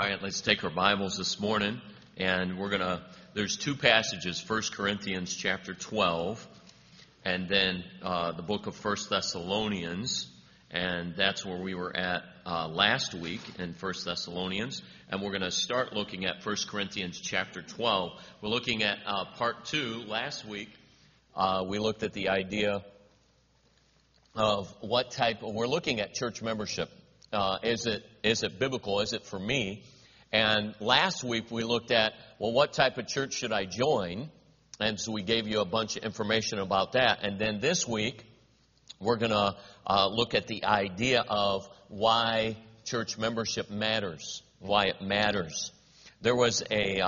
right, let's take our Bibles this morning, and there's two passages, 1 Corinthians chapter 12, and then the book of 1 Thessalonians, and that's where we were at last week in 1 Thessalonians, and we're going to start looking at 1 Corinthians chapter 12. We're looking at part 2. Last week, we looked at the idea of we're looking at church membership. Is it biblical? Is it for me? And last week we looked at, what type of church should I join? And so we gave you a bunch of information about that. And then this week we're going to look at the idea of why church membership matters, why it matters. There was a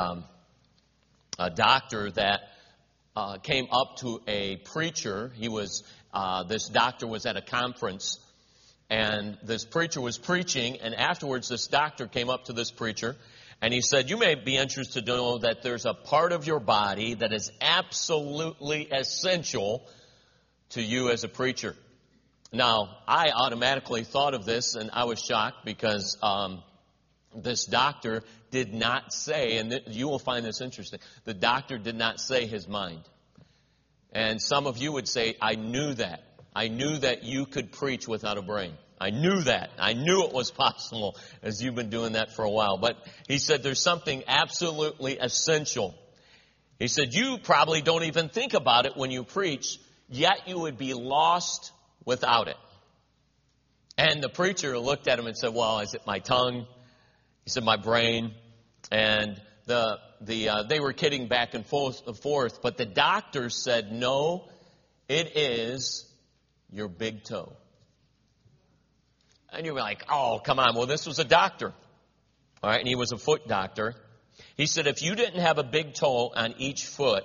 doctor that came up to a preacher. This doctor was at a conference. And this preacher was preaching, and afterwards this doctor came up to this preacher, and he said, you may be interested to know that there's a part of your body that is absolutely essential to you as a preacher. Now, I automatically thought of this, and I was shocked because this doctor did not say, and you will find this interesting, the doctor did not say his mind. And some of you would say, I knew that. I knew that you could preach without a brain. I knew that. I knew it was possible, as you've been doing that for a while. But he said there's something absolutely essential. He said you probably don't even think about it when you preach, yet you would be lost without it. And the preacher looked at him and said, well, is it my tongue? He said, my brain. And they were kidding back and forth. But the doctor said, no, it is your big toe. And you're like, oh, come on. Well, this was a doctor. All right, and he was a foot doctor. He said if you didn't have a big toe on each foot,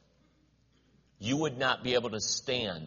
you would not be able to stand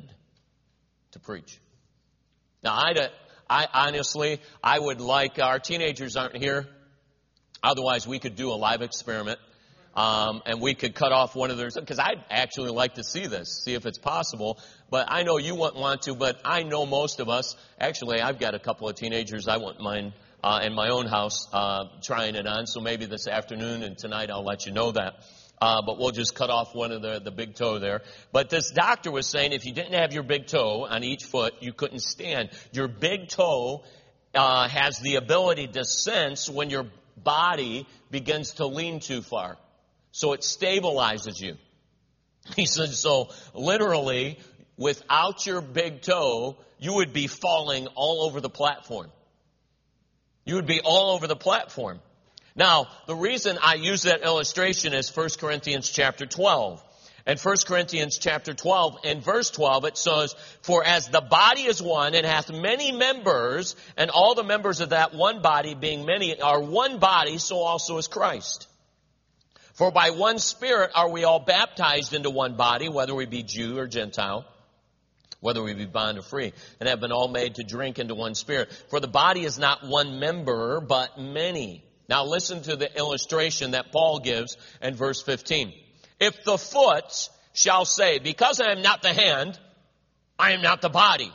to preach. Now, I honestly, I would like, our teenagers aren't here. Otherwise, we could do a live experiment. And we could cut off one of theirs, because I'd actually like to see this, see if it's possible. But I know you wouldn't want to, but I know most of us, actually I've got a couple of teenagers, I want mine in my own house trying it on. So maybe this afternoon and tonight I'll let you know that. But we'll just cut off one of the big toe there. But this doctor was saying if you didn't have your big toe on each foot, you couldn't stand. Your big toe has the ability to sense when your body begins to lean too far. So it stabilizes you. He said, so literally, without your big toe, you would be falling all over the platform. You would be all over the platform. Now, the reason I use that illustration is 1 Corinthians chapter 12. And 1 Corinthians chapter 12, in verse 12, it says, for as the body is one and hath many members, and all the members of that one body, being many, are one body, so also is Christ. For by one Spirit are we all baptized into one body, whether we be Jew or Gentile, whether we be bond or free, and have been all made to drink into one Spirit. For the body is not one member, but many. Now listen to the illustration that Paul gives in verse 15. If the foot shall say, because I am not the hand, I am not the body,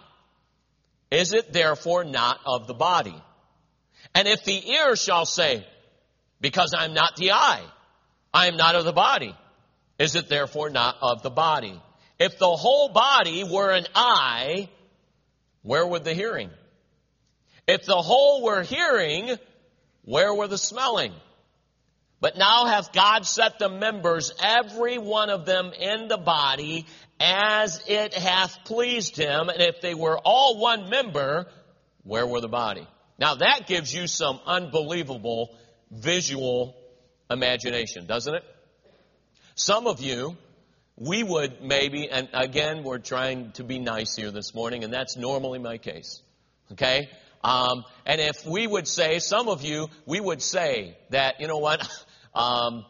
is it therefore not of the body? And if the ear shall say, because I am not the eye, I am not of the body, is it therefore not of the body? If the whole body were an eye, where would the hearing? If the whole were hearing, where were the smelling? But now hath God set the members, every one of them in the body, as it hath pleased him. And if they were all one member, where were the body? Now that gives you some unbelievable visual imagination, doesn't it? Some of you, we would maybe, and again, we're trying to be nice here this morning, and that's normally my case. Okay? And if we would say, some of you, we would say that, you know what, when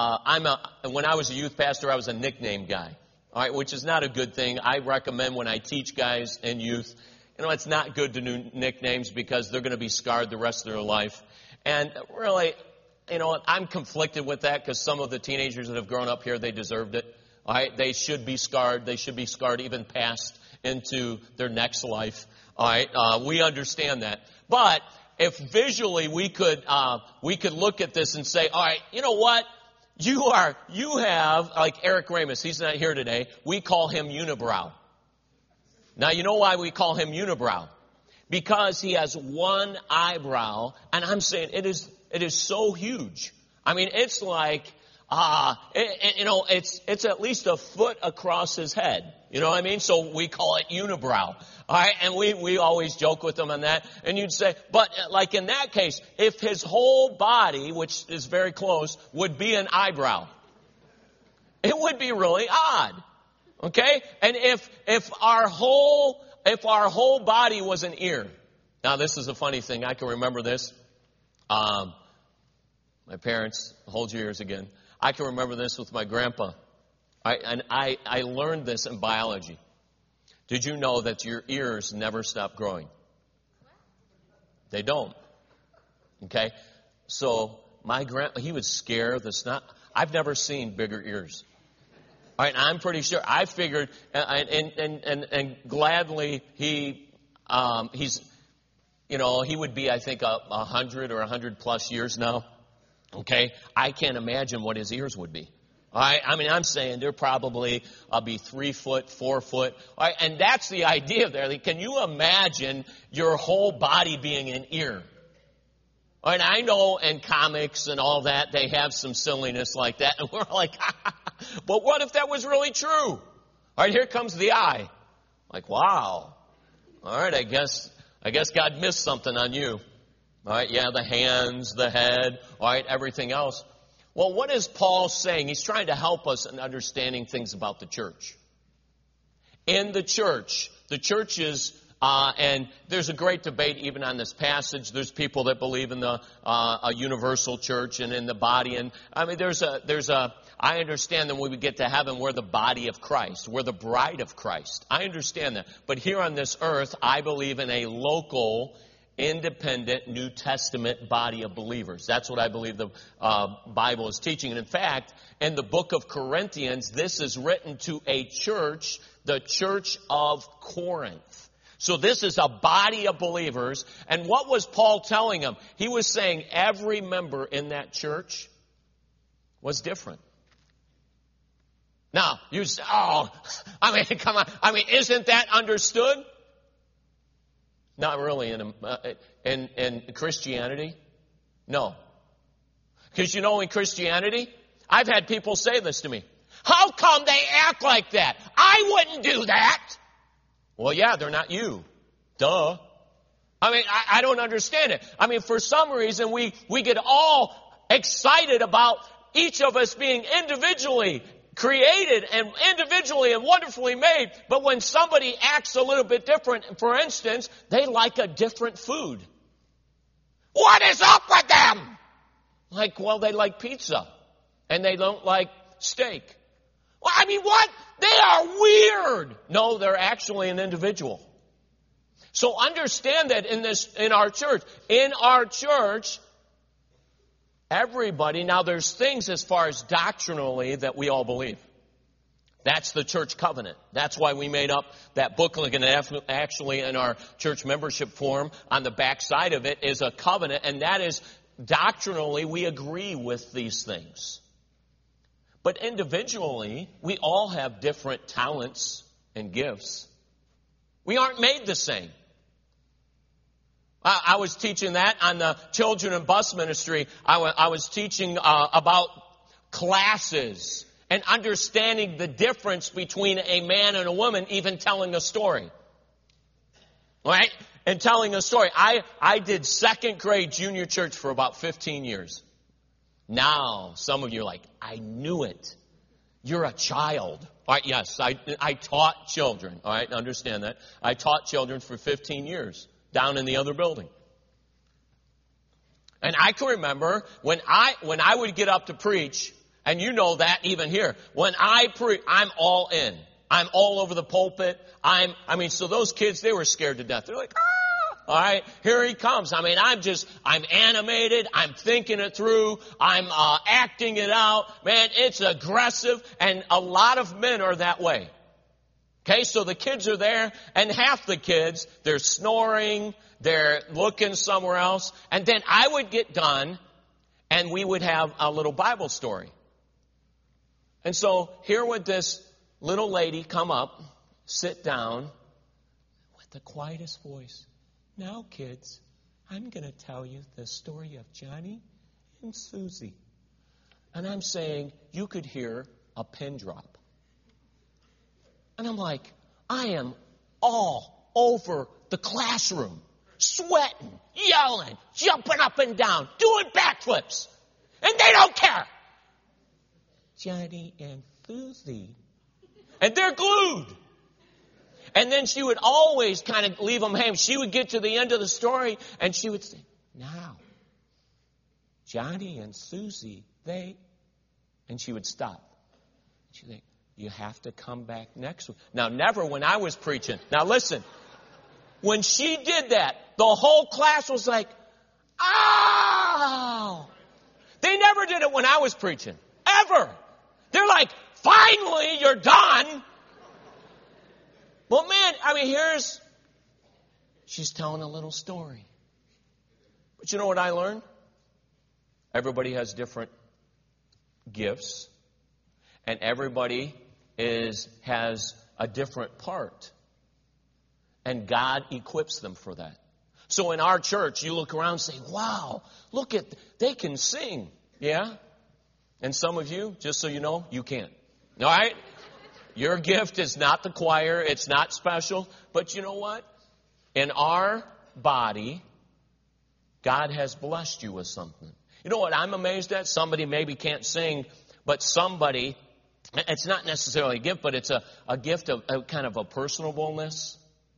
I was a youth pastor, I was a nickname guy. All right, which is not a good thing. I recommend when I teach guys and youth, it's not good to do nicknames because they're going to be scarred the rest of their life. And really, I'm conflicted with that because some of the teenagers that have grown up here, they deserved it. All right, they should be scarred. They should be scarred even past into their next life. All right, we understand that. But if visually we could look at this and say, all right, you know what? You have, like Eric Ramus, he's not here today. We call him unibrow. Now, you know why we call him unibrow? Because he has one eyebrow, and I'm saying it is so huge. I mean, it's like, it's at least a foot across his head. You know what I mean? So we call it unibrow. All right, and we always joke with him on that. And you'd say, but like in that case, if his whole body, which is very close, would be an eyebrow, it would be really odd. Okay? And if our whole body was an ear. Now this is a funny thing. I can remember this. My parents, hold your ears again. I can remember this with my grandpa. I learned this in biology. Did you know that your ears never stop growing? They don't. Okay? So my grandpa, he would scare the snot. I've never seen bigger ears. All right, I'm pretty sure. I figured, and gladly he's, he would be, I think, 100 or 100 plus years now. Okay, I can't imagine what his ears would be. All right, I mean, I'm saying they're probably be 3 foot, 4 foot. All right, and that's the idea there. Like, can you imagine your whole body being an ear? All right, I know in comics and all that they have some silliness like that, and we're like, but what if that was really true? All right, here comes the eye. Like, wow. All right, I guess God missed something on you. All right, yeah, the hands, the head, all right, everything else. Well, what is Paul saying? He's trying to help us in understanding things about the church. In the church is, and there's a great debate even on this passage. There's people that believe in a universal church and in the body. And I mean, I understand that when we get to heaven, we're the body of Christ. We're the bride of Christ. I understand that. But here on this earth, I believe in a local, independent New Testament body of believers. That's what I believe the Bible is teaching. And in fact, in the book of Corinthians, this is written to a church, the church of Corinth. So this is a body of believers. And what was Paul telling them? He was saying every member in that church was different. Now, you say, come on. I mean, isn't that understood? Not really in Christianity. No. Because in Christianity, I've had people say this to me. How come they act like that? I wouldn't do that. Well, yeah, they're not you. Duh. I mean, I don't understand it. I mean, for some reason, we get all excited about each of us being individually created and individually and wonderfully made. But when somebody acts a little bit different, for instance, they like a different food. What is up with them? Like, well, they like pizza and they don't like steak. Well, I mean, what? They are weird. No, they're actually an individual. So understand that in our church, everybody, now there's things as far as doctrinally that we all believe. That's the church covenant. That's why we made up that booklet, and actually in our church membership form on the back side of it is a covenant, and that is doctrinally we agree with these things. But individually, we all have different talents and gifts. We aren't made the same. I was teaching that on the children and bus ministry. I was teaching about classes and understanding the difference between a man and a woman, even telling a story. Right? And telling a story. I did second grade junior church for about 15 years. Now, some of you are like, I knew it. You're a child. All right, yes, I taught children. All right, understand that. I taught children for 15 years down in the other building. And I can remember when I would get up to preach, and you know that even here, when I preach, I'm all in. I'm all over the pulpit. So those kids, they were scared to death. They're like, ah! All right, here he comes. I mean, I'm animated. I'm thinking it through. I'm acting it out. Man, it's aggressive. And a lot of men are that way. Okay, so the kids are there, and half the kids, they're snoring, they're looking somewhere else, and then I would get done, and we would have a little Bible story. And so here would this little lady come up, sit down, with the quietest voice. Now, kids, I'm going to tell you the story of Johnny and Susie. And I'm saying, you could hear a pin drop. And I'm like, I am all over the classroom, sweating, yelling, jumping up and down, doing backflips. And they don't care. Johnny and Susie. And they're glued. And then she would always kind of leave them hanging. She would get to the end of the story and she would say, now, Johnny and Susie, and she would stop. She'd say, you have to come back next week. Now, never when I was preaching. Now, listen. When she did that, the whole class was like, ow! They never did it when I was preaching. Ever. They're like, finally, you're done. Well, man, I mean, she's telling a little story. But you know what I learned? Everybody has different gifts. And everybody has a different part. And God equips them for that. So in our church, you look around and say, wow, they can sing. Yeah? And some of you, just so you know, you can't. All right? Your gift is not the choir. It's not special. But you know what? In our body, God has blessed you with something. You know what I'm amazed at? Somebody maybe can't sing, but somebody, it's not necessarily a gift, but it's a gift of a kind of a personableness.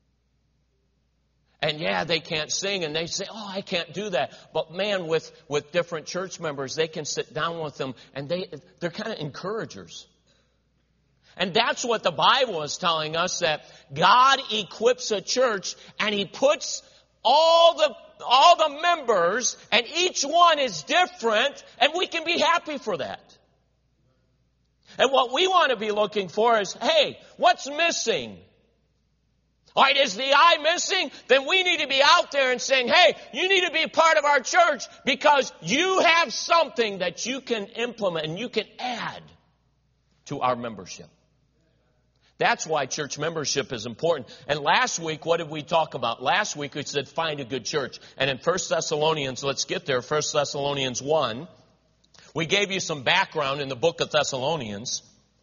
And yeah, they can't sing, and they say, oh, I can't do that. But man, with different church members, they can sit down with them, and they're kind of encouragers. And that's what the Bible is telling us, that God equips a church, and He puts all the members, and each one is different, and we can be happy for that. And what we want to be looking for is, hey, what's missing? All right, is the eye missing? Then we need to be out there and saying, hey, you need to be a part of our church because you have something that you can implement and you can add to our membership. That's why church membership is important. And last week, what did we talk about? Last week, we said find a good church. And in 1 Thessalonians, let's get there, 1 Thessalonians 1, we gave you some background in the book of Thessalonians.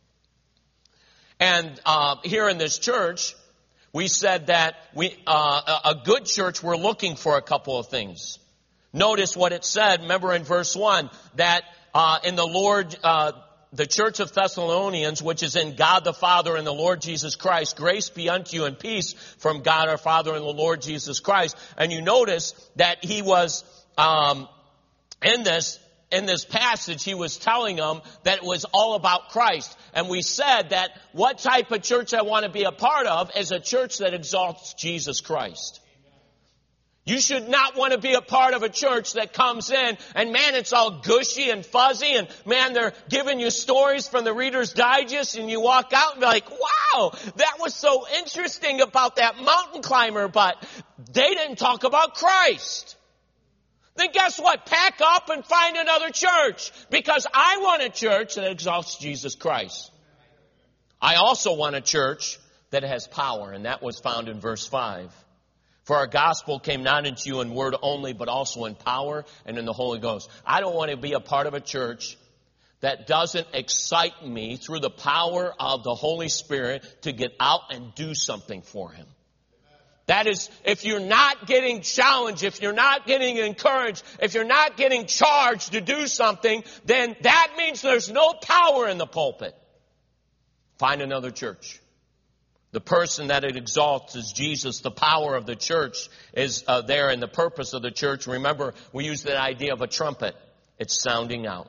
And here in this church, we said that a good church, we're looking for a couple of things. Notice what it said, remember in verse 1, that in the Lord, the church of Thessalonians, which is in God the Father and the Lord Jesus Christ, grace be unto you and peace from God our Father and the Lord Jesus Christ. And you notice that he was, in this passage, he was telling them that it was all about Christ. And we said that what type of church I want to be a part of is a church that exalts Jesus Christ. You should not want to be a part of a church that comes in and man, it's all gushy and fuzzy and man, they're giving you stories from the Reader's Digest and you walk out and be like, wow, that was so interesting about that mountain climber, but they didn't talk about Christ. Then guess what? Pack up and find another church because I want a church that exalts Jesus Christ. I also want a church that has power, and that was found in verse 5. For our gospel came not into you in word only, but also in power and in the Holy Ghost. I don't want to be a part of a church that doesn't excite me through the power of the Holy Spirit to get out and do something for Him. That is, if you're not getting challenged, if you're not getting encouraged, if you're not getting charged to do something, then that means there's no power in the pulpit. Find another church. The person that it exalts is Jesus. The power of the church is there, and the purpose of the church. Remember, we use the idea of a trumpet. It's sounding out.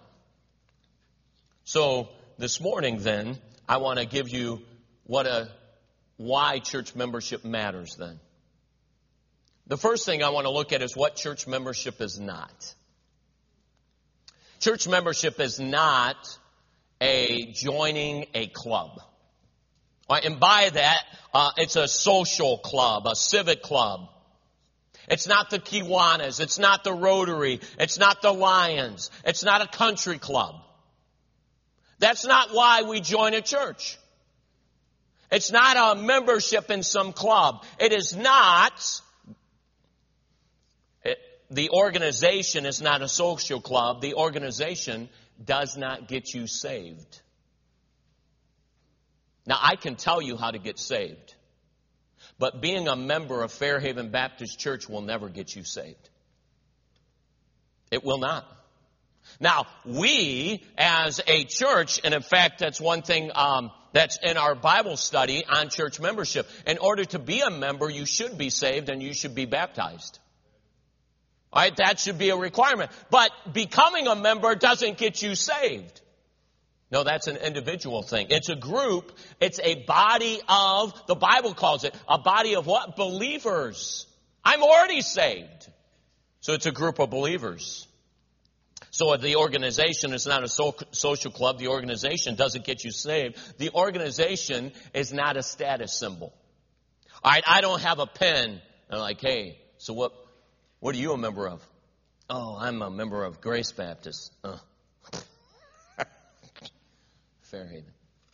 So this morning, then, I want to give you why church membership matters. Then, the first thing I want to look at is what church membership is not. Church membership is not joining a club. Right, and by that, it's a social club, a civic club. It's not the Kiwanis. It's not the Rotary. It's not the Lions. It's not a country club. That's not why we join a church. It's not a membership in some club. It is not, the organization is not a social club. The organization does not get you saved. Now, I can tell you how to get saved. But being a member of Fairhaven Baptist Church will never get you saved. It will not. Now, we as a church, and in fact, that's one thing that's in our Bible study on church membership. In order to be a member, you should be saved and you should be baptized. All right, that should be a requirement. But becoming a member doesn't get you saved. No, that's an individual thing. It's a group. It's a body of, the Bible calls it, a body of what? Believers. I'm already saved. So it's a group of believers. So the organization is not a social club. The organization doesn't get you saved. The organization is not a status symbol. All right, I don't have a pen. And I'm like, hey, so what are you a member of? Oh, I'm a member of Grace Baptist. Fairhaven.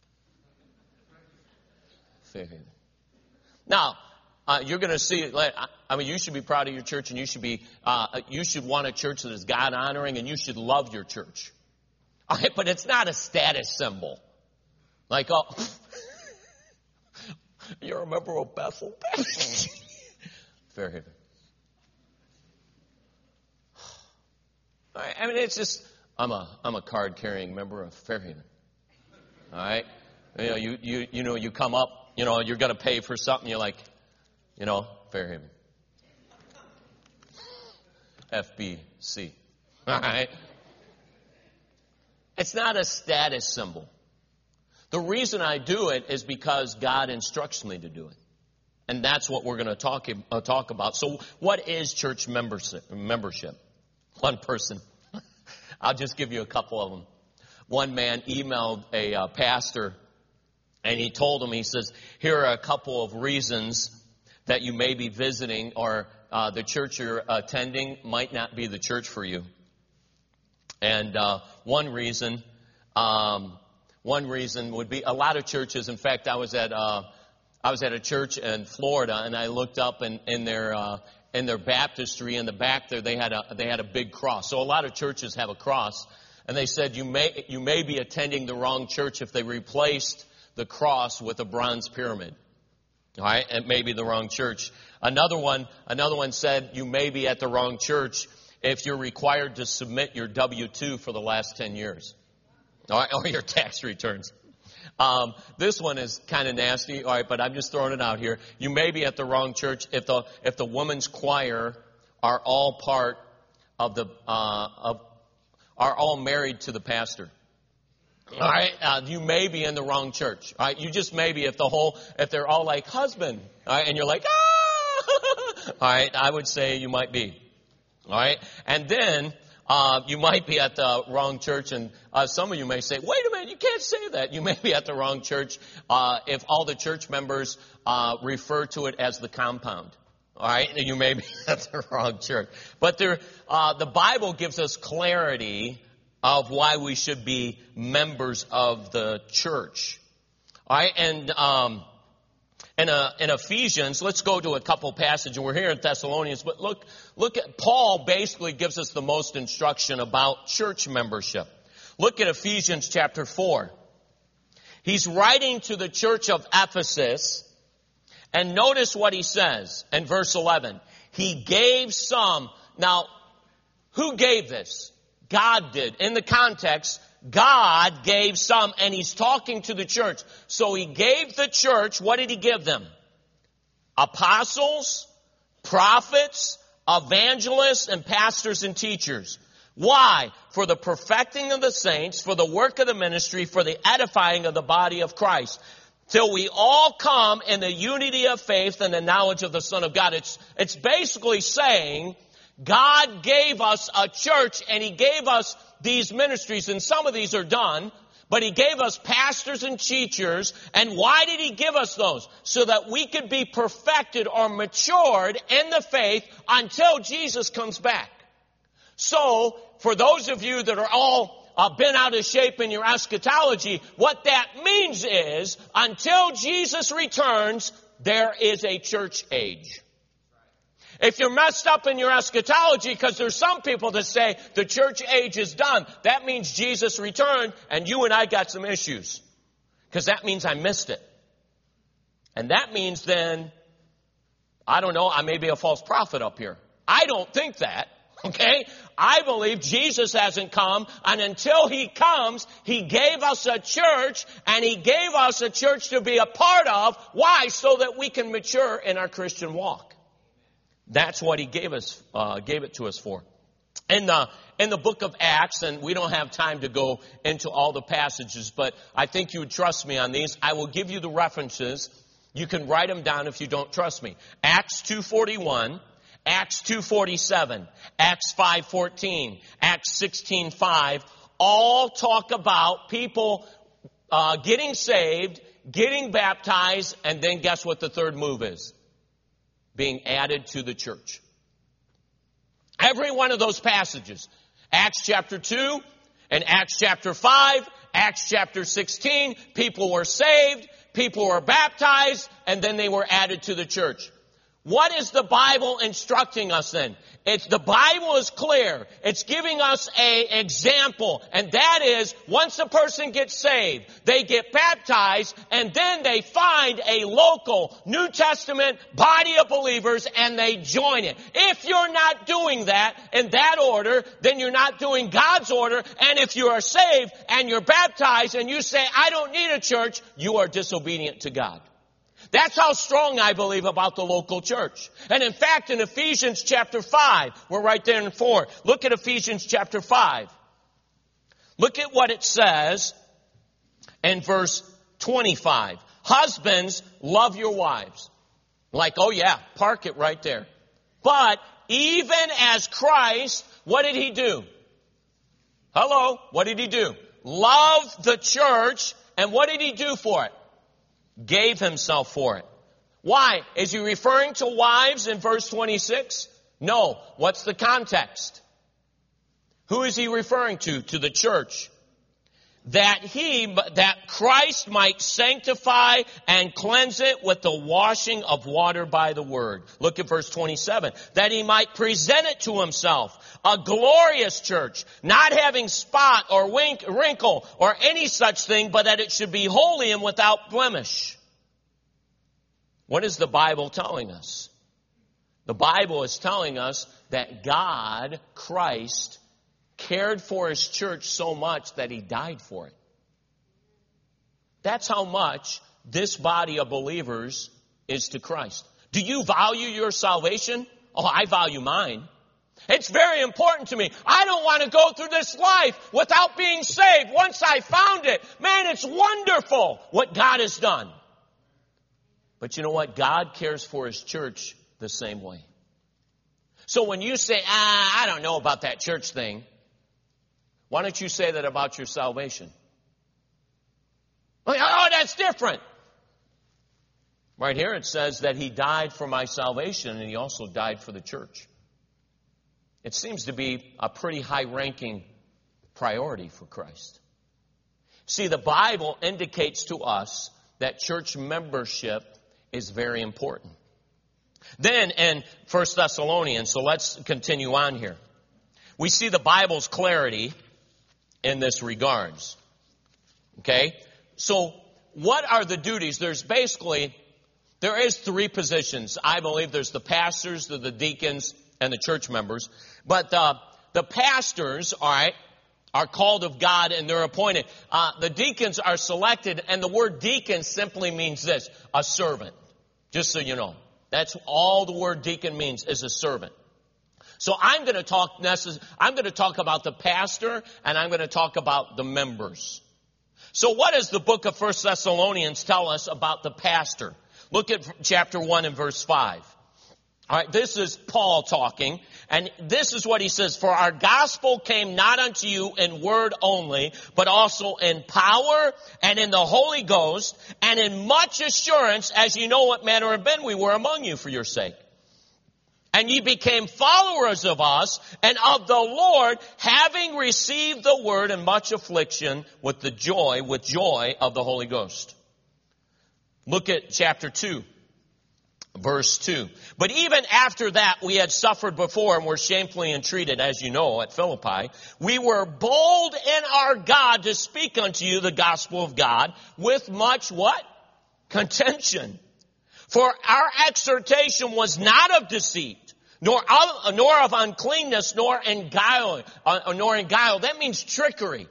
Fairhaven. Now, you're going to see, I mean, you should be proud of your church, and you should want a church that is God honoring, and you should love your church. All right, but it's not a status symbol. Like, oh, you're a member of Bethel Baptist. Fairhaven. All right, I mean, it's just, I'm a card carrying member of Fairhaven. All right, you come up, you're going to pay for something. You're like, Fairhaven, FBC. All right, it's not a status symbol. The reason I do it is because God instructs me to do it, and that's what we're going to talk about. So, what is church membership? One person. I'll just give you a couple of them. One man emailed a pastor, and he told him, he says, here are a couple of reasons that you may be visiting, or the church you're attending might not be the church for you. And one reason would be a lot of churches. In fact, I was at a church in Florida, and I looked up in their baptistry in the back there, they had a big cross. So a lot of churches have a cross. And they said you may be attending the wrong church if they replaced the cross with a bronze pyramid. All right, it may be the wrong church. Another one said you may be at the wrong church if you're required to submit your W-2 for the last 10 years. All right, or your tax returns. This one is kind of nasty. All right, but I'm just throwing it out here. You may be at the wrong church if the women's choir are all part of the are all married to the pastor. All right, you may be in the wrong church. All right, you just may be if they're all like husband. All right, and you're like, ah. All right, I would say you might be. All right, and then you might be at the wrong church, and some of you may say, wait a minute, you can't say that. You may be at the wrong church if all the church members refer to it as the compound. All right, you may be at the wrong church. But the Bible gives us clarity of why we should be members of the church. All right, and in Ephesians, let's go to a couple passages. We're here in Thessalonians, but look at Paul basically gives us the most instruction about church membership. Look at Ephesians chapter 4. He's writing to the church of Ephesus. And notice what he says in verse 11. He gave some. Now, who gave this? God did. In the context, God gave some, and he's talking to the church. So he gave the church, what did he give them? Apostles, prophets, evangelists, and pastors and teachers. Why? For the perfecting of the saints, for the work of the ministry, for the edifying of the body of Christ. Till we all come in the unity of faith and the knowledge of the Son of God. It's basically saying God gave us a church and he gave us these ministries, and some of these are done, But he gave us pastors and teachers. And why did he give us those? So that we could be perfected or matured in the faith until Jesus comes back. So, for those of you that are all been out of shape in your eschatology, what that means is, until Jesus returns, there is a church age. If you're messed up in your eschatology, because there's some people that say the church age is done, that means Jesus returned and you and I got some issues. Because that means I missed it. And that means then, I don't know, I may be a false prophet up here. I don't think that. Okay? I believe Jesus hasn't come, and until he comes, he gave us a church, and he gave us a church to be a part of. Why? So that we can mature in our Christian walk. That's what he gave it to us for. In the book of Acts, and we don't have time to go into all the passages, but I think you would trust me on these. I will give you the references. You can write them down if you don't trust me. Acts 2:41. Acts 2:47, Acts 5:14, Acts 16:5, all talk about people getting saved, getting baptized, and then guess what the third move is? Being added to the church. Every one of those passages, Acts chapter 2 and Acts chapter 5, Acts chapter 16, people were saved, people were baptized, and then they were added to the church. What is the Bible instructing us then? The Bible is clear. It's giving us an example. And that is, once a person gets saved, they get baptized, and then they find a local New Testament body of believers, and they join it. If you're not doing that in that order, then you're not doing God's order. And if you are saved and you're baptized and you say, I don't need a church, you are disobedient to God. That's how strong I believe about the local church. And in fact, in Ephesians chapter 5, we're right there in 4. Look at Ephesians chapter 5. Look at what it says in verse 25. Husbands, love your wives. Like, oh yeah, park it right there. But even as Christ, what did he do? Hello, what did he do? Love the church, and what did he do for it? Gave himself for it. Why? Is he referring to wives in verse 26? No. What's the context? Who is he referring to? To the church. That Christ might sanctify and cleanse it with the washing of water by the word. Look at verse 27. That he might present it to himself, a glorious church, not having spot or wrinkle or any such thing, but that it should be holy and without blemish. What is the Bible telling us? The Bible is telling us that God, Christ, cared for his church so much that he died for it. That's how much this body of believers is to Christ. Do you value your salvation? Oh, I value mine. It's very important to me. I don't want to go through this life without being saved. Once I found it, man, it's wonderful what God has done. But you know what? God cares for his church the same way. So when you say, I don't know about that church thing, why don't you say that about your salvation? Like, oh, that's different. Right here it says that he died for my salvation, and he also died for the church. It seems to be a pretty high-ranking priority for Christ. See, the Bible indicates to us that church membership is very important. Then in 1 Thessalonians, so let's continue on here. We see the Bible's clarity in this regards. Okay? So what are the duties? There is three positions. I believe there's the pastors, the deacons, and the church members. But the pastors, all right, are called of God and they're appointed. The deacons are selected, and the word deacon simply means this, a servant. Just so you know. That's all the word deacon means, is a servant. So I'm going to talk about the pastor, and I'm going to talk about the members. So what does the book of 1 Thessalonians tell us about the pastor? Look at chapter 1 and verse 5. All right, this is Paul talking, and this is what he says, "For our gospel came not unto you in word only, but also in power and in the Holy Ghost, and in much assurance, as you know what manner of men we were among you for your sake. And ye became followers of us and of the Lord, having received the word in much affliction with joy of the Holy Ghost." Look at chapter 2. Verse 2. "But even after that we had suffered before and were shamefully entreated, as you know, at Philippi, we were bold in our God to speak unto you the gospel of God with much" what? "Contention. For our exhortation was not of deceit, nor of uncleanness, nor in guile. That means trickery.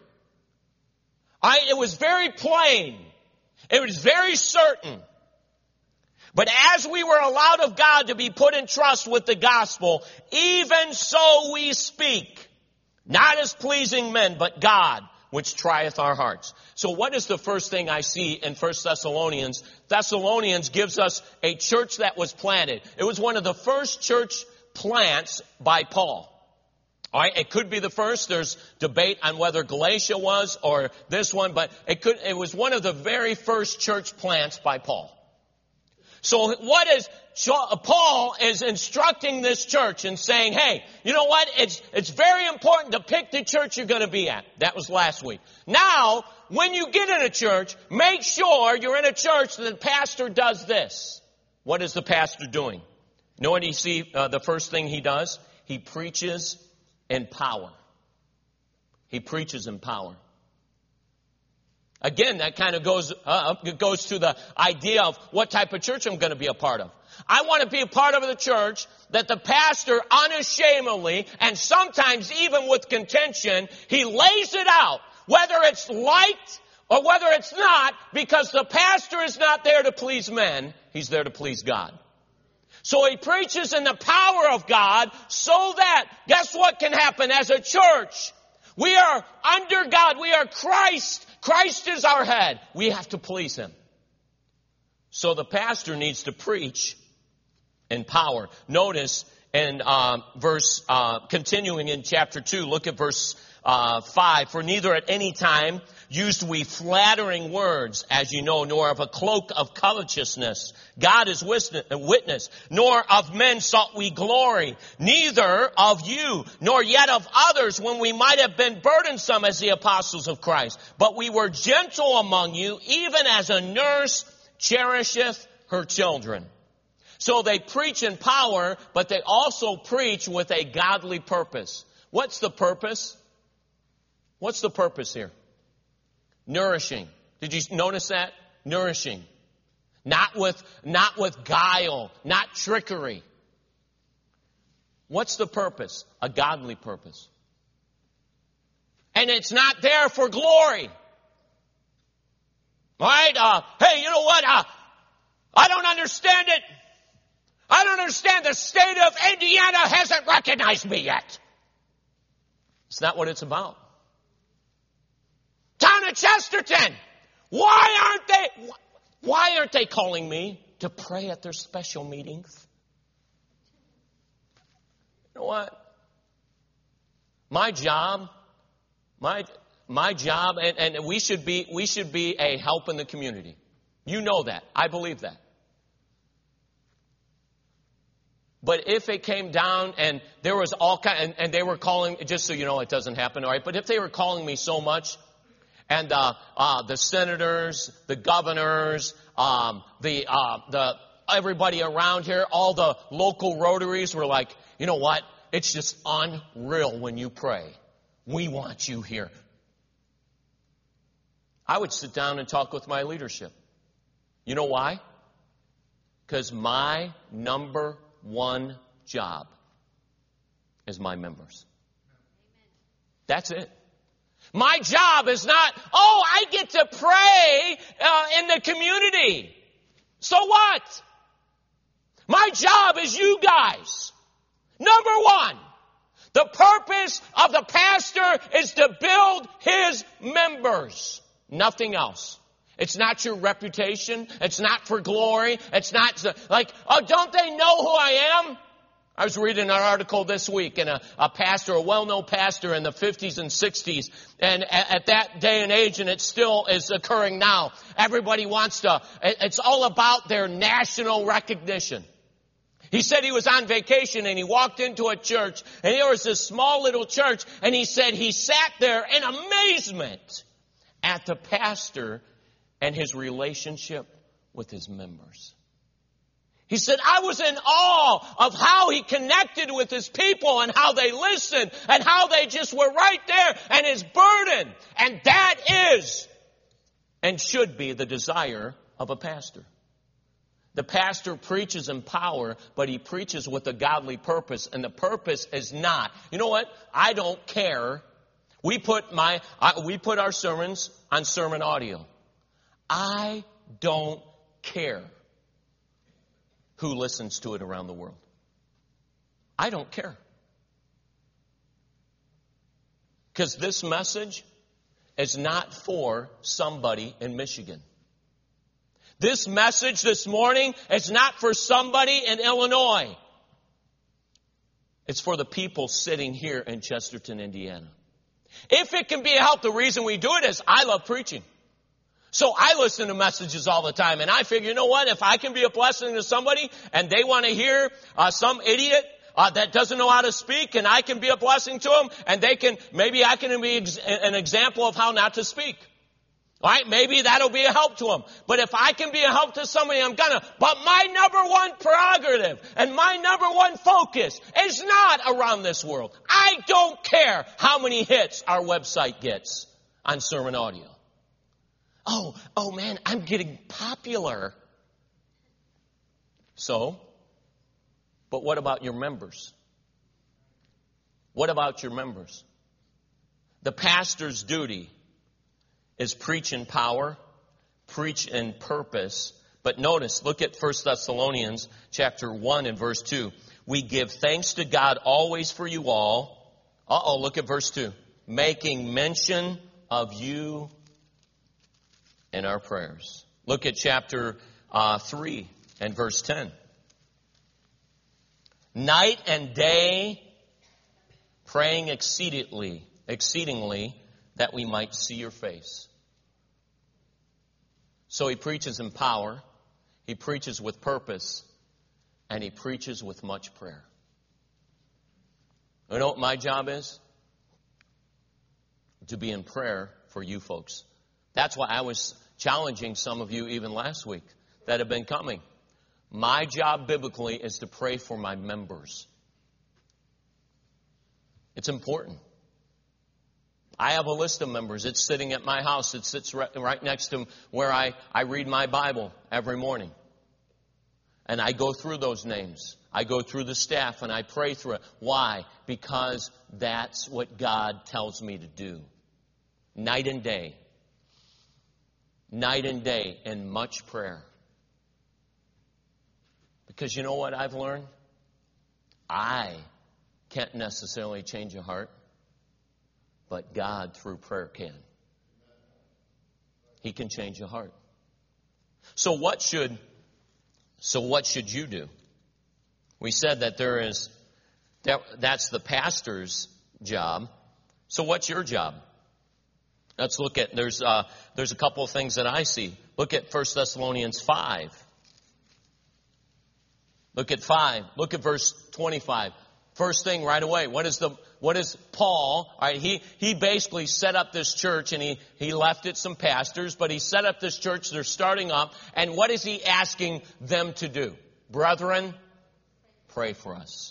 It was very plain. It was very certain. But as we were allowed of God to be put in trust with the gospel, even so we speak, not as pleasing men, but God, which trieth our hearts." So what is the first thing I see in 1 Thessalonians? Thessalonians gives us a church that was planted. It was one of the first church plants by Paul. All right, it could be the first. There's debate on whether Galatia was or this one, but it was one of the very first church plants by Paul. So Paul is instructing this church and saying, hey, you know what? It's very important to pick the church you're going to be at. That was last week. Now, when you get in a church, make sure you're in a church that the pastor does this. What is the pastor doing? You know what you see the first thing he does? He preaches in power. He preaches in power. Again, that kind of goes to the idea of what type of church I'm going to be a part of. I want to be a part of the church that the pastor unashamedly, and sometimes even with contention, he lays it out, whether it's liked or whether it's not, because the pastor is not there to please men, he's there to please God. So he preaches in the power of God so that, guess what can happen as a church? We are under God. We are Christ. Christ is our head. We have to please him. So the pastor needs to preach in power. Notice in continuing in chapter 2, look at verse 5. "For neither at any time used we flattering words, as you know, nor of a cloak of covetousness. God is witness. Nor of men sought we glory, neither of you, nor yet of others, when we might have been burdensome as the apostles of Christ. But we were gentle among you, even as a nurse cherisheth her children." So they preach in power, but they also preach with a godly purpose. What's the purpose? What's the purpose here? Nourishing. Did you notice that? Nourishing. Not with guile, not trickery. What's the purpose? A godly purpose. And it's not there for glory. All right? Hey, you know what? I don't understand it. I don't understand. The state of Indiana hasn't recognized me yet. It's not what it's about. Town of Chesterton, why aren't they calling me to pray at their special meetings? You know what? My job, and we should be a help in the community. You know that. I believe that. But if it came down and there was all kind, and they were calling, just so you know, it doesn't happen, all right? But if they were calling me so much, and the senators, the governors, everybody around here, all the local Rotaries were like, you know what? It's just unreal when you pray. We want you here. I would sit down and talk with my leadership. You know why? Because my number one job is my members. That's it. My job is not, I get to pray in the community. So what? My job is you guys. Number one, the purpose of the pastor is to build his members. Nothing else. It's not your reputation. It's not for glory. It's not like, don't they know who I am? I was reading an article this week, and a pastor, a well-known pastor in the 50s and 60s, and at that day and age, and it still is occurring now, everybody wants to, it's all about their national recognition. He said he was on vacation and he walked into a church, and there was this small little church, and he said he sat there in amazement at the pastor and his relationship with his members. He said, I was in awe of how he connected with his people and how they listened and how they just were right there and his burden. And that is and should be the desire of a pastor. The pastor preaches in power, but he preaches with a godly purpose. And the purpose is not, you know what? I don't care. We put our sermons on sermon audio. I don't care who listens to it around the world. I don't care. Because this message is not for somebody in Michigan. This message this morning is not for somebody in Illinois. It's for the people sitting here in Chesterton, Indiana. If it can be a help, the reason we do it is I love preaching. So I listen to messages all the time, and I figure, you know what? If I can be a blessing to somebody and they want to hear some idiot that doesn't know how to speak, and I can be a blessing to them, and maybe I can be an example of how not to speak. All right, maybe that'll be a help to them. But if I can be a help to somebody, I'm gonna. But my number one prerogative and my number one focus is not around this world. I don't care how many hits our website gets on sermon audio. Oh man, I'm getting popular. So, but what about your members? What about your members? The pastor's duty is preach in power, preach in purpose. But notice, look at 1 Thessalonians chapter 1 and verse 2. We give thanks to God always for you all. Look at verse 2. Making mention of you in our prayers. Look at chapter 3 and verse 10. Night and day praying exceedingly that we might see your face. So he preaches in power, he preaches with purpose, and he preaches with much prayer. You know what my job is? To be in prayer for you folks. That's why I was challenging some of you even last week that have been coming. My job biblically is to pray for my members. It's important. I have a list of members. It's sitting at my house. It sits right next to where I read my Bible every morning. And I go through those names. I go through the staff and I pray through it. Why? Because that's what God tells me to do. Night and day. Night and day and much prayer. Because you know what I've learned? I can't necessarily change a heart, but God through prayer can. He can change a heart. So what should you do? We said that that's the pastor's job. So what's your job? Let's look at, there's a couple of things that I see. Look at 1 Thessalonians 5. Look at 5. Look at verse 25. First thing right away. What is Paul? All right, he basically set up this church, and he left it some pastors, but he set up this church. They're starting up. And what is he asking them to do? Brethren, pray for us.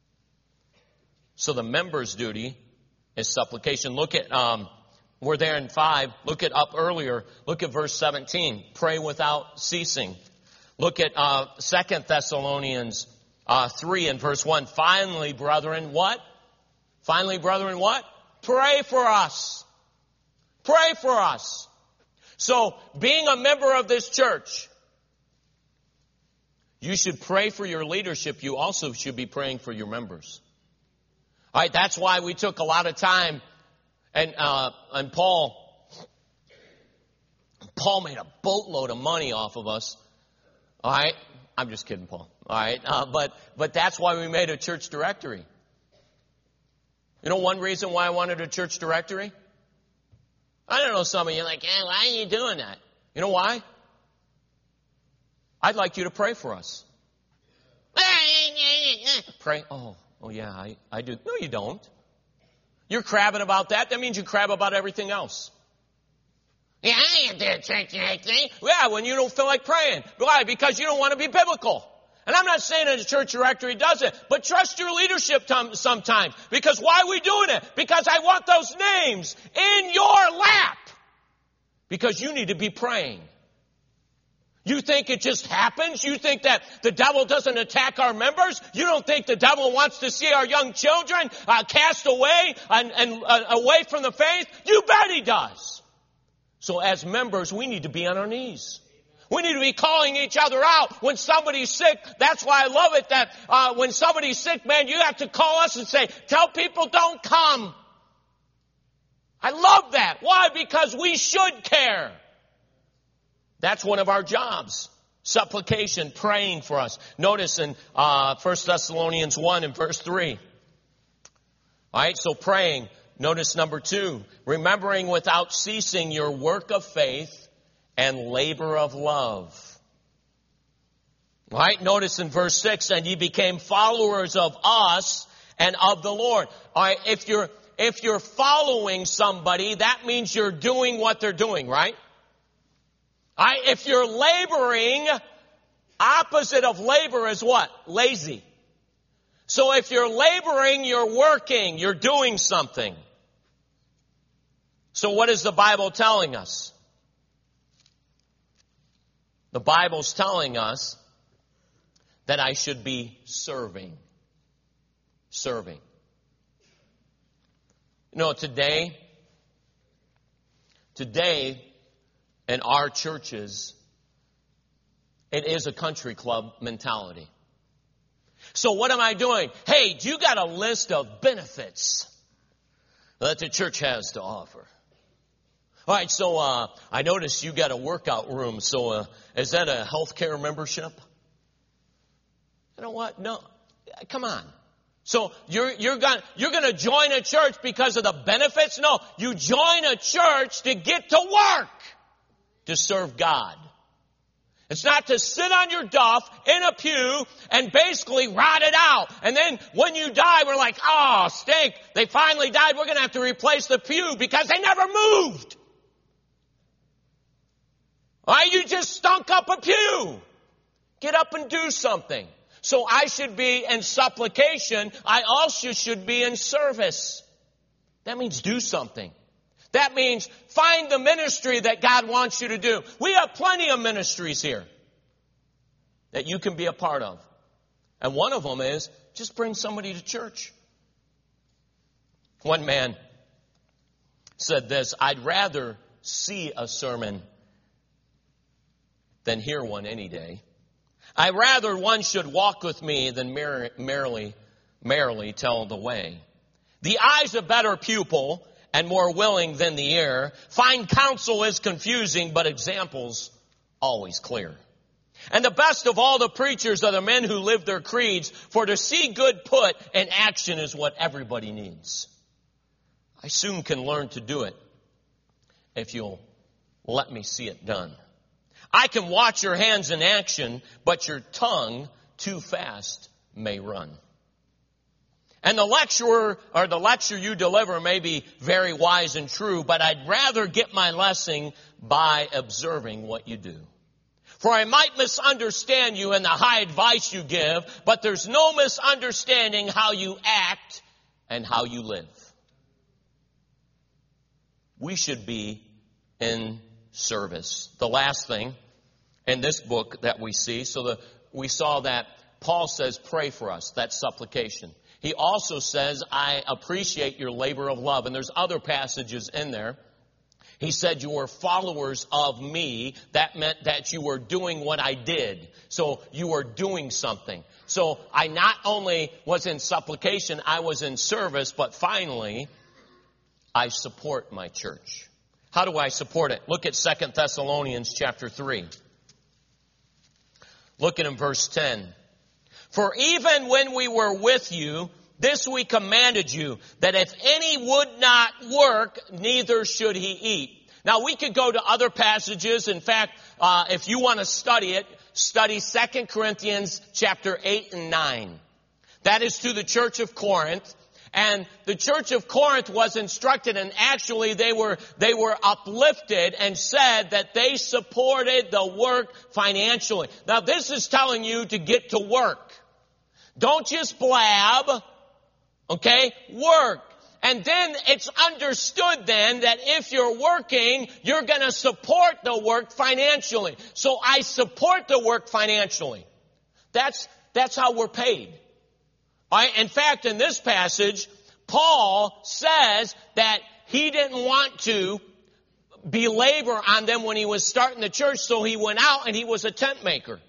So the members' duty is supplication. Look at, we're there in 5. Look at up earlier. Look at verse 17. Pray without ceasing. Look at 2 Thessalonians 3 and verse 1. Finally, brethren, what? Finally, brethren, what? Pray for us. Pray for us. So, being a member of this church, you should pray for your leadership. You also should be praying for your members. All right, that's why we took a lot of time, and Paul made a boatload of money off of us. All right, I'm just kidding, Paul. All right, but that's why we made a church directory. You know one reason why I wanted a church directory? I don't know, some of you are like, why are you doing that? You know why? I'd like you to pray for us. Pray? Oh yeah, I do. No, you don't. You're crabbing about that. That means you crab about everything else. Yeah, I ain't there church directory. Yeah, when you don't feel like praying. Why? Because you don't want to be biblical. And I'm not saying that a church directory does it, but trust your leadership sometimes. Because why are we doing it? Because I want those names in your lap. Because you need to be praying. You think it just happens? You think that the devil doesn't attack our members? You don't think the devil wants to see our young children cast away and away from the faith? You bet he does. So as members, we need to be on our knees. We need to be calling each other out when somebody's sick. That's why I love it that when somebody's sick, man, you have to call us and say, tell people don't come. I love that. Why? Because we should care. That's one of our jobs. Supplication, praying for us. Notice in 1 Thessalonians 1 and verse 3. All right, so praying. Notice number 2, remembering without ceasing your work of faith and labor of love. All right, notice in verse 6, and ye became followers of us and of the Lord. All right, if you're following somebody, that means you're doing what they're doing, right? All right, if you're laboring, opposite of labor is what? Lazy. So if you're laboring, you're working, you're doing something. So what is the Bible telling us? The Bible's telling us that I should be serving. Serving. You know, today in our churches, it is a country club mentality. So what am I doing? Hey, do you got a list of benefits that the church has to offer? All right, so I noticed you got a workout room. So is that a healthcare membership? You know what? No, come on. So you're going to join a church because of the benefits? No, you join a church to get to work, to serve God. It's not to sit on your duff in a pew and basically rot it out. And then when you die, we're like, oh, stink. They finally died. We're going to have to replace the pew because they never moved. All right, you just stunk up a pew. Get up and do something. So I should be in supplication. I also should be in service. That means do something. That means find the ministry that God wants you to do. We have plenty of ministries here that you can be a part of. And one of them is just bring somebody to church. One man said this, I'd rather see a sermon than hear one any day. I rather one should walk with me than merrily tell the way. The eye's a better pupil and more willing than the ear. Fine counsel is confusing, but example's always clear. And the best of all the preachers are the men who live their creeds, for to see good put in action is what everybody needs. I soon can learn to do it if you'll let me see it done. I can watch your hands in action, but your tongue too fast may run. And the lecture you deliver may be very wise and true, but I'd rather get my lesson by observing what you do. For I might misunderstand you in the high advice you give, but there's no misunderstanding how you act and how you live. We should be in service. The last thing in this book that we see, we saw that Paul says, pray for us. That's supplication. He also says, I appreciate your labor of love. And there's other passages in there. He said, you were followers of me. That meant that you were doing what I did. So you were doing something. So I not only was in supplication, I was in service, but finally, I support my church. How do I support it? Look at 2 Thessalonians chapter 3. Look at in verse 10. For even when we were with you, this we commanded you, that if any would not work, neither should he eat. Now we could go to other passages. In fact, if you want to study it, study 2 Corinthians chapter 8 and 9. That is to the church of Corinth. And the church of Corinth was instructed, and actually they were uplifted and said that they supported the work financially. Now this is telling you to get to work. Don't just blab. Okay? Work. And then it's understood then that if you're working, you're going to support the work financially. So I support the work financially. That's how we're paid. In fact, in this passage, Paul says that he didn't want to belabor on them when he was starting the church, so he went out and he was a tent maker.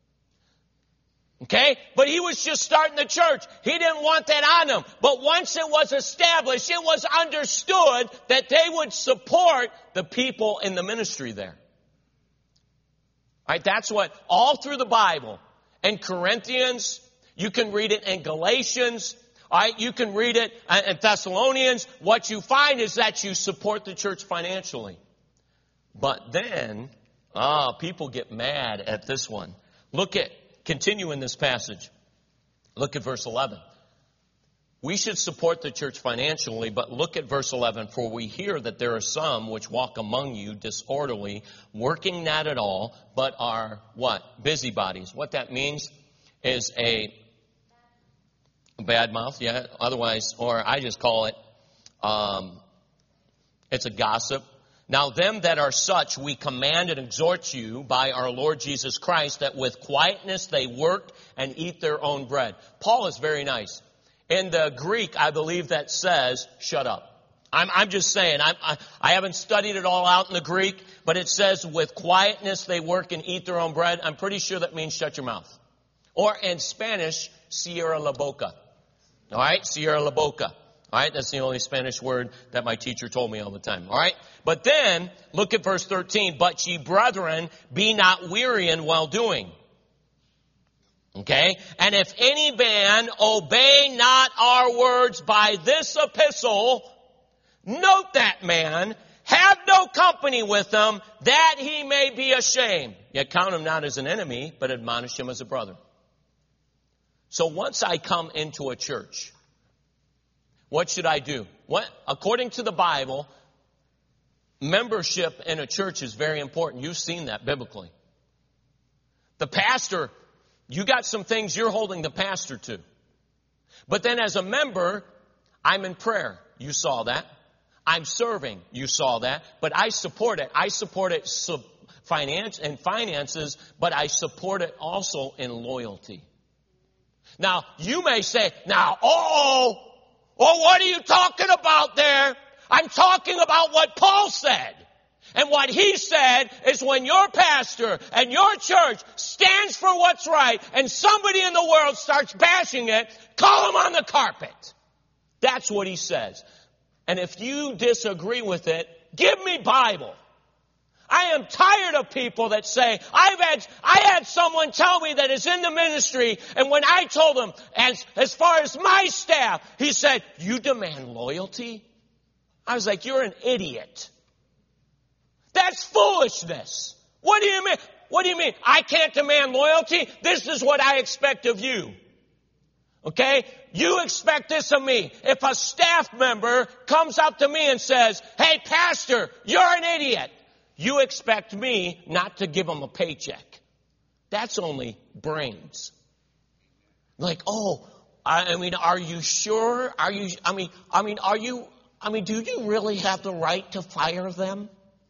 Okay? But he was just starting the church. He didn't want that on them. But once it was established, it was understood that they would support the people in the ministry there. All right? That's what, all through the Bible. In Corinthians, you can read it in Galatians. All right? You can read it in Thessalonians. What you find is that you support the church financially. But then, people get mad at this one. Continue in this passage. Look at verse 11. We should support the church financially, but look at verse 11. For we hear that there are some which walk among you disorderly, working not at all, but are what? Busybodies. What that means is a bad mouth, yeah. Otherwise, or I just call it, it's a gossip. Now them that are such we command and exhort you by our Lord Jesus Christ, that with quietness they work and eat their own bread. Paul is very nice. In the Greek, I believe that says, shut up. I'm just saying, I haven't studied it all out in the Greek, but it says with quietness they work and eat their own bread. I'm pretty sure that means shut your mouth. Or in Spanish, cierra la boca. All right, cierra la boca. All right, that's the only Spanish word that my teacher told me all the time. All right, but then look at verse 13. But ye brethren, be not weary in well doing. Okay, and if any man obey not our words by this epistle, note that man, have no company with him, that he may be ashamed. Yet count him not as an enemy, but admonish him as a brother. So once I come into a church, what should I do? According to the Bible, membership in a church is very important. You've seen that biblically. The pastor, you got some things you're holding the pastor to. But then as a member, I'm in prayer. You saw that. I'm serving. You saw that. But I support it. I support it in finances, but I support it also in loyalty. Now, you may say, what are you talking about there? I'm talking about what Paul said. And what he said is when your pastor and your church stands for what's right and somebody in the world starts bashing it, call him on the carpet. That's what he says. And if you disagree with it, give me Bible. I am tired of people that say, I had someone tell me that is in the ministry, and when I told him, as far as my staff, he said, you demand loyalty? I was like, you're an idiot. That's foolishness. What do you mean? What do you mean? I can't demand loyalty? This is what I expect of you. Okay? You expect this of me. If a staff member comes up to me and says, hey, pastor, you're an idiot. You expect me not to give them a paycheck. That's only brains. Like, are you sure? Do you really have the right to fire them?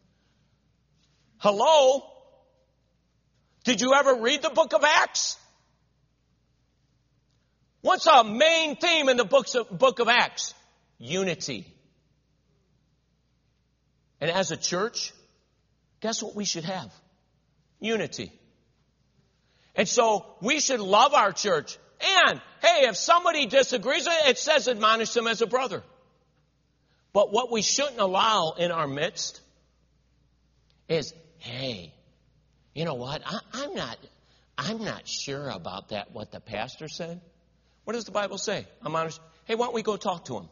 Hello? Did you ever read the book of Acts? What's a main theme in the book of Acts? Unity. And as a church, guess what we should have? Unity. And so we should love our church. And, hey, if somebody disagrees, it says admonish them as a brother. But what we shouldn't allow in our midst is, hey, you know what? I'm not sure about that, what the pastor said. What does the Bible say? I'm honest. Hey, why don't we go talk to him?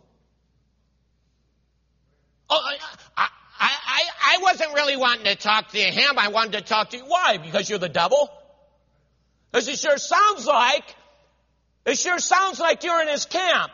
Oh, I wasn't really wanting to talk to him. I wanted to talk to you. Why? Because you're the devil? Because it sure sounds like you're in his camp.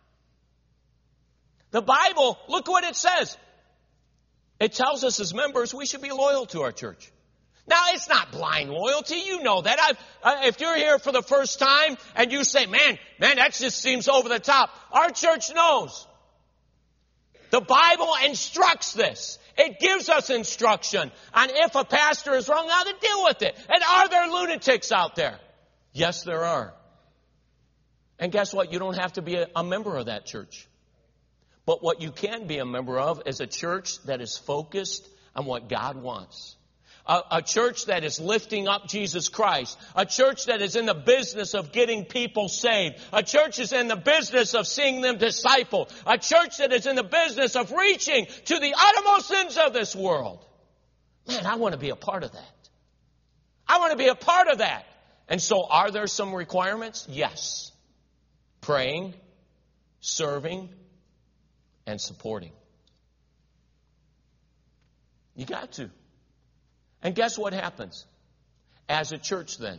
The Bible, look what it says. It tells us as members we should be loyal to our church. Now, it's not blind loyalty. You know that. If you're here for the first time and you say, man, that just seems over the top. Our church knows. The Bible instructs this. It gives us instruction on if a pastor is wrong, how to deal with it. And are there lunatics out there? Yes, there are. And guess what? You don't have to be a member of that church. But what you can be a member of is a church that is focused on what God wants. A church that is lifting up Jesus Christ. A church that is in the business of getting people saved. A church is in the business of seeing them discipled. A church that is in the business of reaching to the uttermost ends of this world. Man, I want to be a part of that. I want to be a part of that. And so are there some requirements? Yes. Praying, serving, and supporting. You got to. And guess what happens? As a church then,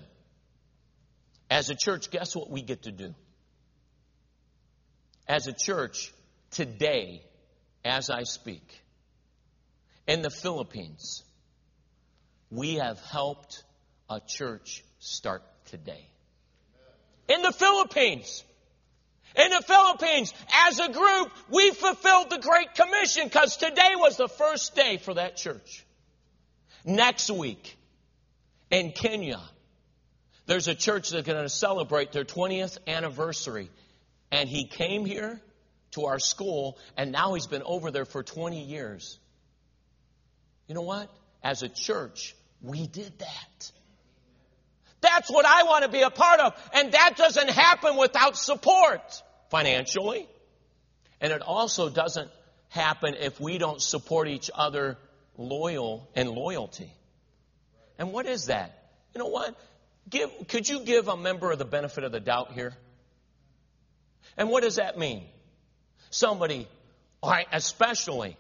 guess what we get to do? As a church, today, as I speak, in the Philippines, we have helped a church start today. In the Philippines. In the Philippines, as a group, we fulfilled the Great Commission because today was the first day for that church. Next week, in Kenya, there's a church that's going to celebrate their 20th anniversary. And he came here to our school, and now he's been over there for 20 years. You know what? As a church, we did that. That's what I want to be a part of. And that doesn't happen without support financially. And it also doesn't happen if we don't support each other loyalty. And what is that? You know what? Could you give a member of the benefit of the doubt here? And what does that mean? Somebody, all right, especially,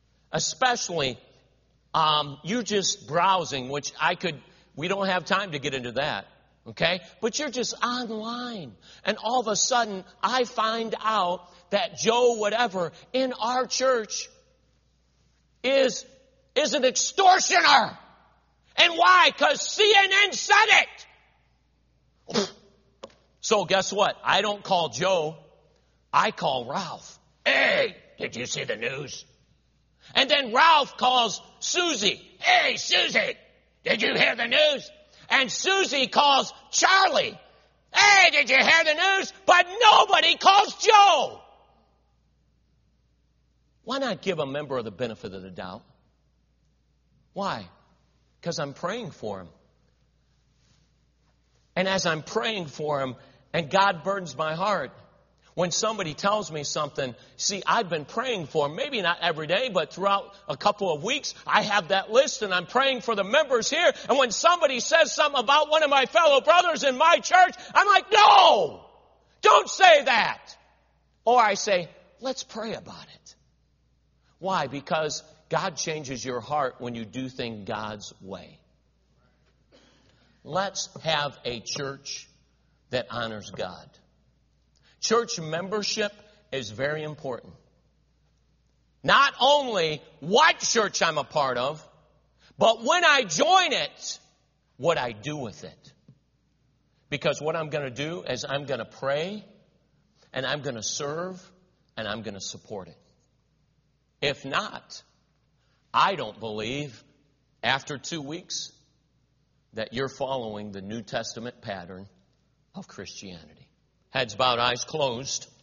you're just browsing, which we don't have time to get into that. Okay? But you're just online. And all of a sudden, I find out that Joe whatever in our church is an extortioner. And why? Because CNN said it. So guess what? I don't call Joe. I call Ralph. Hey, did you see the news? And then Ralph calls Susie. Hey, Susie, did you hear the news? And Susie calls Charlie. Hey, did you hear the news? But nobody calls Joe. Why not give a member the benefit of the doubt? Why? Because I'm praying for him. And as I'm praying for him, and God burdens my heart, when somebody tells me something, see, I've been praying for him, maybe not every day, but throughout a couple of weeks, I have that list and I'm praying for the members here. And when somebody says something about one of my fellow brothers in my church, I'm like, no, don't say that. Or I say, let's pray about it. Why? Because God changes your heart when you do things God's way. Let's have a church that honors God. Church membership is very important. Not only what church I'm a part of, but when I join it, what I do with it. Because what I'm going to do is I'm going to pray, and I'm going to serve, and I'm going to support it. If not, I don't believe after 2 weeks that you're following the New Testament pattern of Christianity. Heads bowed, eyes closed.